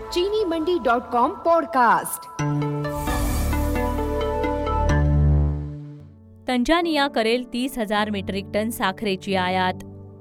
चीनीमंडी.com podcast. Tanzania करेल 30,000 metric ton साखरेची आयात।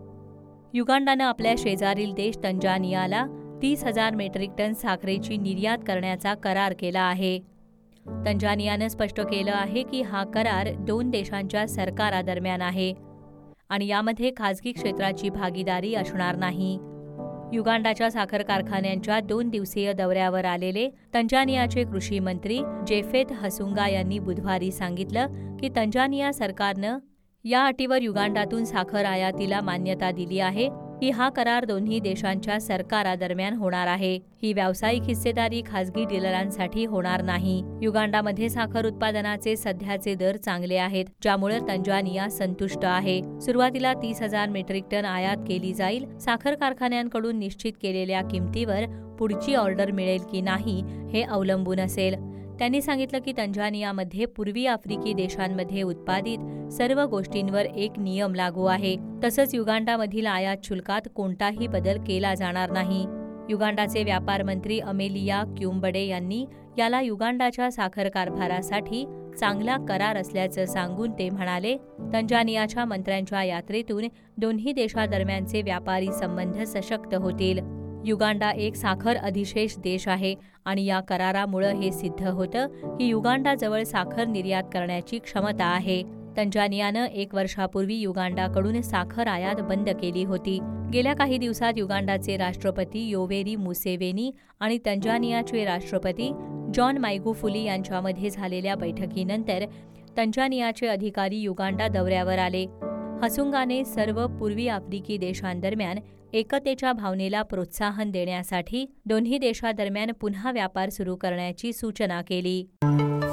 युगांडानं आपल्या शेजारील देश तंजानियाला 30,000 मेट्रिक टन साखरेची निर्यात करण्याचा करार केला आहे। तंजानियानं स्पष्ट केलं आहे की हा करार 2 देशांच्या सरकारादरम्यान आहे आणि यामध्ये खासगी क्षेत्राची भागीदारी असणार नाही। युगांडाच्या साखर कारखान्यांच्या 2 दिवसीय दौऱ्यावर आलेले तंजानियाचे कृषी मंत्री जेफेथ हसुंगा यांनी बुधवारी सांगितलं की तंजानिया सरकारनं या अटीवर युगांडातून साखर आयातीला मान्यता दिली आहे की हा करार दोन्ही देशांच्या सरकारादरम्यान होणार आहे। ही व्यावसायिक हिस्सेदारी खासगी डीलरांसाठी होणार नाही। युगांडामध्ये साखर उत्पादनाचे सध्याचे दर चांगले आहेत, ज्यामुळे तंजानिया संतुष्ट आहे। सुरुवातीला 30,000 मेट्रिक टन आयात केली जाईल। साखर कारखान्यांकडून निश्चित केलेल्या किमतीवर पुढची ऑर्डर मिळेल की नाही हे अवलंबून असेल। त्यांनी सांगितलं की तंजानियामध्ये पूर्वी आफ्रिकी देशांमध्ये उत्पादित सर्व गोष्टींवर एक नियम लागू आहे। तसंच युगांडामधील आयात शुल्कात कोणताही बदल केला जाणार नाही। युगांडाचे व्यापार मंत्री अमेलिया क्युम्बडे यांनी याला युगांडाच्या साखर कारभारासाठी चांगला करार असल्याचं सांगून ते म्हणाले, तंजानियाच्या मंत्र्यांच्या यात्रेतून दोन्ही देशादरम्यानचे व्यापारी संबंध सशक्त होतील। युगांडा एक साखर अधिशेष देश आहे आणि या करारामुळे हे सिद्ध होतं की युगांडाजवळ साखर निर्यात करण्याची क्षमता आहे। तंजानियानं 1 वर्षापूर्वी युगांडाकडून साखर आयात बंद केली होती। गेल्या काही दिवसात युगांडाचे राष्ट्रपती योवेरी मुसेवेनी आणि तंजानियाचे राष्ट्रपती जॉन माइगुफुली यांच्यामध्ये झालेल्या बैठकीनंतर तंजानियाचे अधिकारी युगांडा दौऱ्यावर आले। हसुंगाने सर्व पूर्वी आफ्रिकी देशांदरम्यान एकतेच्या भावनेला प्रोत्साहन देण्यासाठी दोन्ही देशादरम्यान पुन्हा व्यापार सुरू करण्याची सूचना केली।